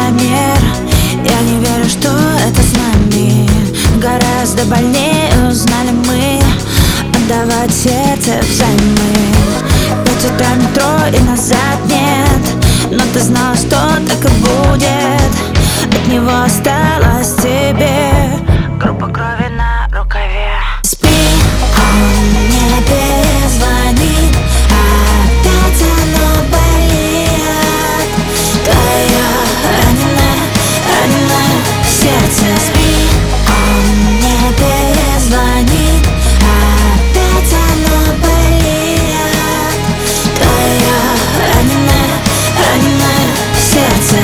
на мир. Я не верю, что это с нами. Гораздо больнее узнали мы отдавать сердце взаймы. 5 утра метро и назад нет, но ты знала, что так и будет. От него осталось тебе группа крови на рукаве. Спи, он мне перезвонит, опять оно болит. Твое раненое сердце. Спи, он мне перезвонит, опять оно болит. Твое раненое сердце.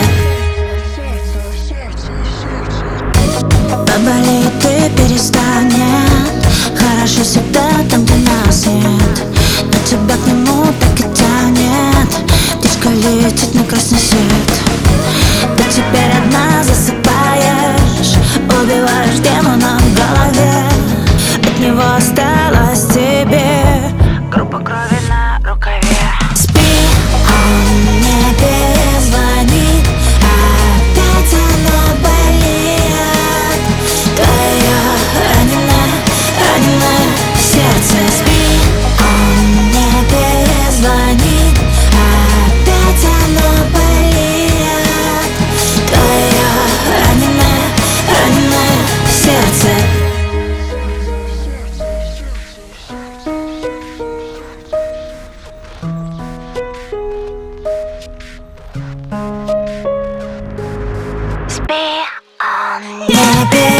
Поболит и перестанет. Хорошо всегда там, где нас нет, но тебя к нему так и тянет. Птичка летит на красный свет. Ты теперь одна засыпаешь, убиваешь демона в голове. От него осталось тебе группа крови на рукаве. Спи, он мне перезвонит, опять оно болит. Твое раненое сердце. Спи, он мне перезвонит, опять оно болит. Твое раненое сердце. Спи, он не